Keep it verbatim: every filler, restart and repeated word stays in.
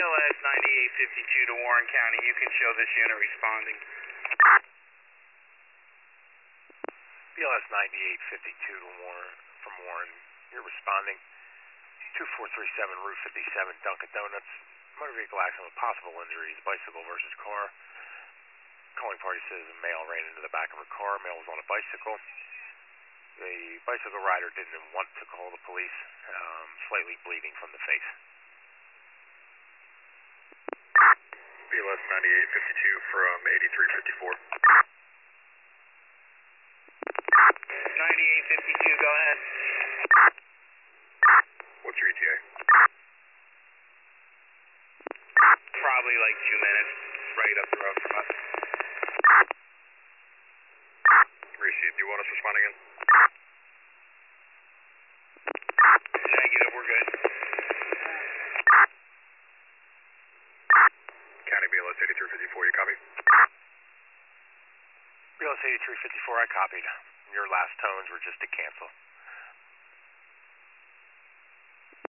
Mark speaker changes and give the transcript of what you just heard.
Speaker 1: L S ninety-eight fifty-two to Warren County. You can show this unit responding.
Speaker 2: B L S ninety-eight fifty-two to Warren, from Warren. You're responding. two four three seven Route fifty-seven, Dunkin' Donuts. Motor vehicle accident with possible injuries, bicycle versus car. Calling party says a male ran into the back of her car. Male was on a bicycle. The bicycle rider didn't want to call the police, um, slightly bleeding from the face.
Speaker 3: B L S ninety-eight fifty-two from eighty-three fifty-four.
Speaker 1: ninety-eight fifty-two, go ahead.
Speaker 3: What's your E T A?
Speaker 1: Probably like two minutes, right up the road from us.
Speaker 3: Received. Do you want us responding in?
Speaker 1: Negative, we're good.
Speaker 3: County B L S eighty-three fifty-four, you copy?
Speaker 2: B L S eighty-three fifty-four, I copied. Your last tones were just to cancel.